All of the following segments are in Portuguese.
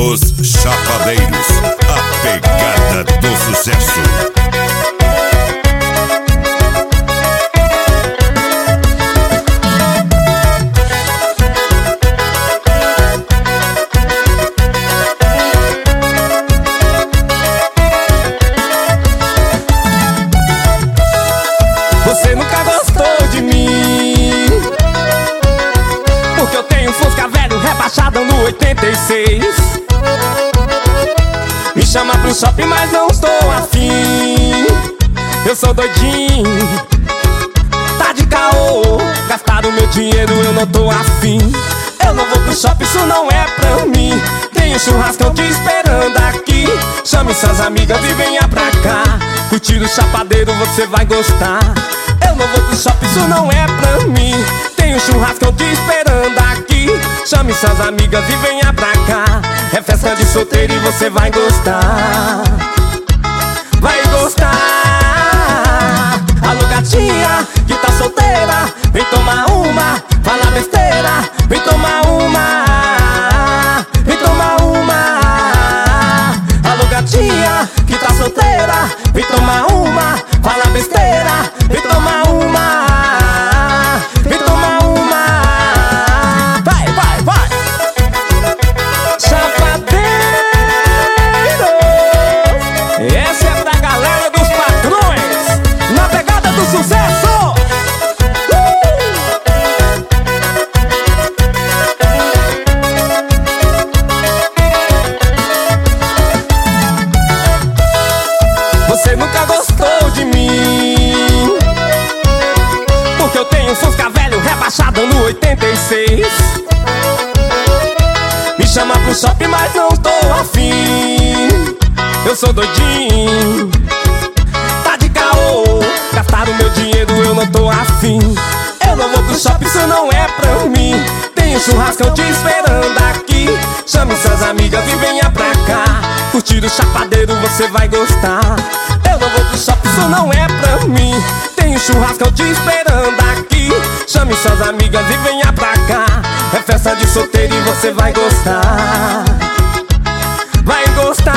Os Chapadeiros, a pegada do sucesso. Você nunca gostou de mim, porque eu tenho um Fusca velho rebaixado no 86. Me chama pro shopping, mas não estou afim. Eu sou doidinho, tá de caô. Gastaram meu dinheiro, eu não tô afim. Eu não vou pro shopping, isso não é pra mim. Tem um churrascão te esperando aqui. Chame suas amigas e venha pra cá. Curtir o chapadeiro, você vai gostar. Eu não vou pro shopping, isso não é pra mim. Tem um churrascão te esperando aqui. Chame suas amigas e venha pra cá. É festa de solteiro e você vai gostar. Vai gostar. Alô gatinha que tá solteira, vem tomar uma, fala besteira. Vem tomar uma, vem tomar uma. Alô gatinha que tá solteira, vem tomar uma, fala besteira. Vem tomar uma, vem tomar uma. Vai, vai, vai. Chapadeiros, essa é pra galera dos patrões, na pegada do sucesso. Você nunca gostou de mim, porque eu tenho um Fusca velho rebaixado no 86. Me chama pro shopping, mas não tô afim. Eu sou doidinho, tá de caô. Gastaram meu dinheiro, eu não tô afim. Eu não vou pro shopping, isso não é pra mim. Tem um churrascão te esperando aqui. Chame suas amigas e venha pra cá. Curtir o chapadeiro, você vai gostar. Eu não vou pro shopping, isso não é pra mim. Tem um churrascão te esperando aqui. Chame suas amigas e venha pra cá. É festa de solteiro e você vai gostar. Vai gostar.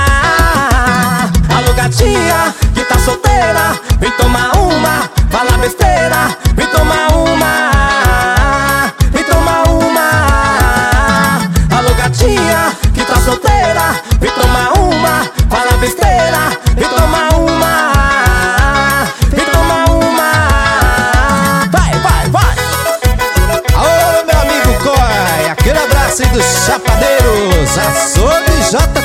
Alô gatinha que tá solteira, vem tomar uma, fala besteira. Vem tomar uma, vem tomar uma. Alô gatinha que tá solteira, vem tomar uma, fala besteira. Vem tomar uma, vem tomar uma. Vai, vai, vai. Alô, meu amigo Coy, aquele abraço aí dos Chapadeiros, Açougue J